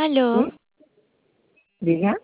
¿Sí? Aló, Diga,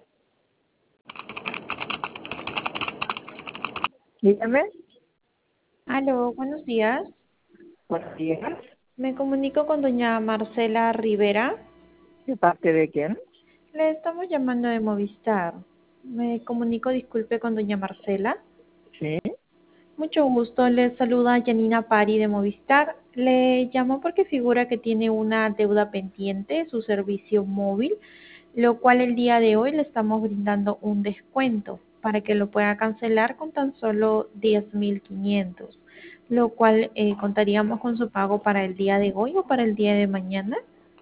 dígame. aló, buenos días. Buenos días. Me comunico con doña Marcela Rivera. ¿De parte de quién? Le estamos llamando de Movistar. Me comunico, disculpe, con doña Marcela. Sí. Mucho gusto, le saluda Janina Pari de Movistar. Le llamo porque figura que tiene una deuda pendiente, su servicio móvil, lo cual el día de hoy le estamos brindando un descuento para que lo pueda cancelar con tan solo 10.500, lo cual contaríamos con su pago para el día de hoy o para el día de mañana.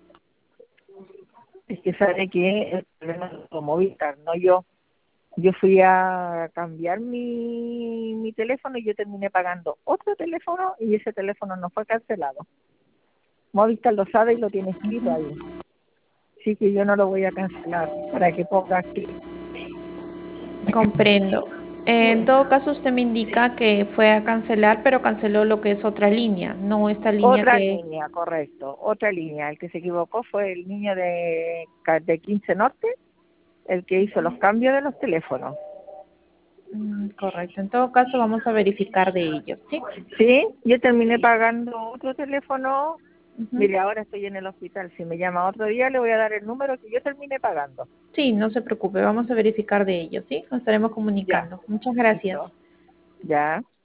Es que sabe que el problema es con Movistar, no yo. Yo fui a cambiar mi teléfono y yo terminé pagando otro teléfono y ese teléfono no fue cancelado. Movistar lo sabe y lo tiene escrito ahí. Así que yo no lo voy a cancelar para que ponga aquí. Comprendo. En todo caso, usted me indica que fue a cancelar, pero canceló lo que es otra línea, no esta línea Otra que... línea, correcto, otra línea. El que se equivocó fue el niño de 15 Norte, el que hizo los cambios de los teléfonos. Correcto. En todo caso, vamos a verificar de ello, ¿sí? Sí, yo terminé pagando otro teléfono. Ujú. Mire, ahora estoy en el hospital. Si me llama otro día, le voy a dar el número que yo terminé pagando. Sí, no se preocupe, vamos a verificar de ello, ¿sí? Nos estaremos Ya, comunicando. Muchas gracias. listo. Ya.